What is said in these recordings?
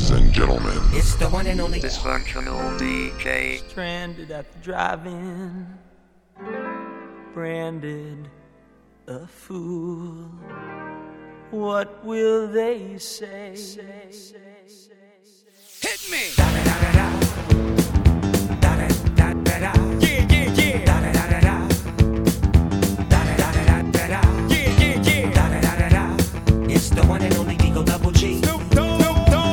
Ladies and gentlemen, it's the one and only Dysfunctional DJ. Stranded at the drive-in, branded a fool. What will they say? Hit me! It's the one and only Digo Double G. Snoop Dogg.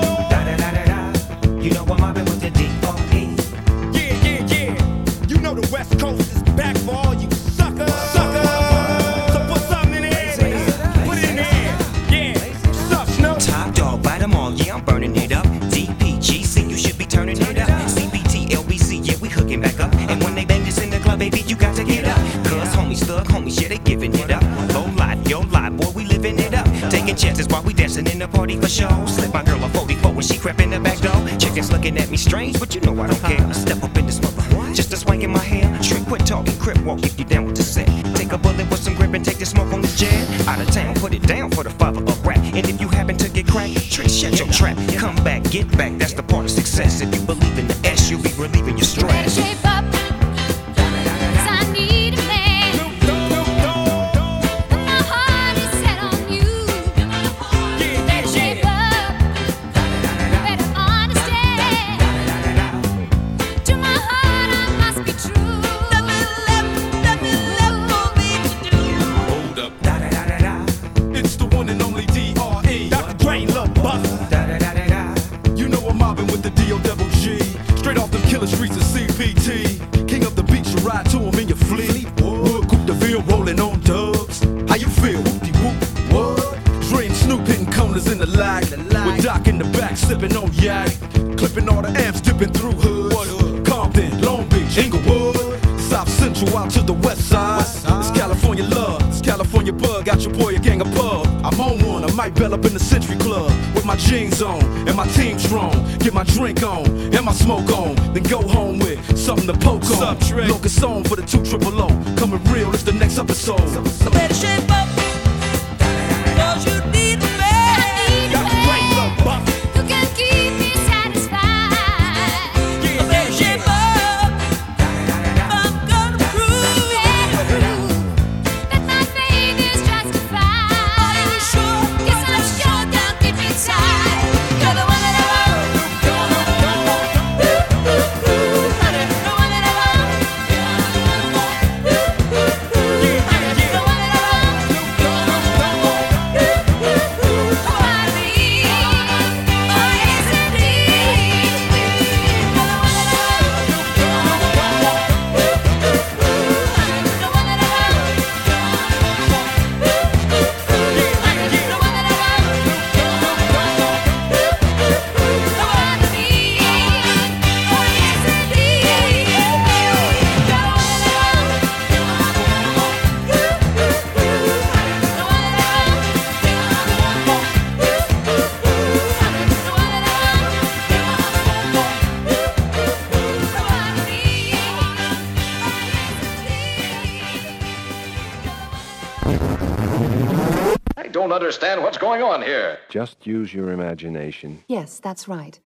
You know I'm mobbing with the D.O.E. You know the West Coast is back for all you suckers. So put something in there. Put it in there. Yeah. What's up, Snoop? Top dog, bite them all, yeah, I'm burning it up. DPGC, you should be turning it up. CBT, LBC, yeah, we hooking back up. And when they bang this in the club, baby, you got to get up. Cause homies, thug homies, yeah, they giving it up. Low life, yo life, boy, we living it up. Taking chances while we dancing in the party for show. Slip my girl a 44 when she crept in the back door. Chickens looking at me strange, but you know I don't care. Step up in this mother, just a swank in my hair. Trick, quit talking, crip walk if you down with the set. Take a bullet with some grip and take the smoke on the jet. Out of town, put it down for the father of rap. And if you happen to get cracked, trick, shut your trap. Come back, get back, that's the part of success. If you believe in the S, you'll be relieving your stress. Shape up, 'cause I need a man. My heart is set on you. Better shape up, better understand. To my heart I must be true. Nothing left for me to do. Hold up. It's the one and only D.R.E. Dr. Dre, Lil Buster. You know I'm mobbing with the D.O.G. Straight off them killer streets of CPT. King of the beach, you ride to him in your fleet. Wood, Coupe de Ville, rolling on dubs. How you feel? Whoop-de-whoop, what? Dre and Snoop hitting corners in the lag. With Doc in the back, sipping on yak. Clipping all the amps, dipping through hood. Compton, Long Beach, Inglewood. South Central out to the west side. It's California love, it's California bug. Got your boy a gang of pub. I'm on one, I might bell up in the Century Club. With my jeans on, and my team strong. Get my drink on, and my smoke on. Then go home with something to poke on. Locust on for the 200. Coming real, it's the next episode. Better shape up, 'cause you need a man. Dr. Dre, Lil Buster. Who can keep me satisfied? Better shape up, I'm gonna prove that my faith is justified. Are you sure? Yes, I'm sure. Don't get me tied. You're the one that I want. The one that I want. The one that I want. I don't understand what's going on here. Just use your imagination. Yes, that's right.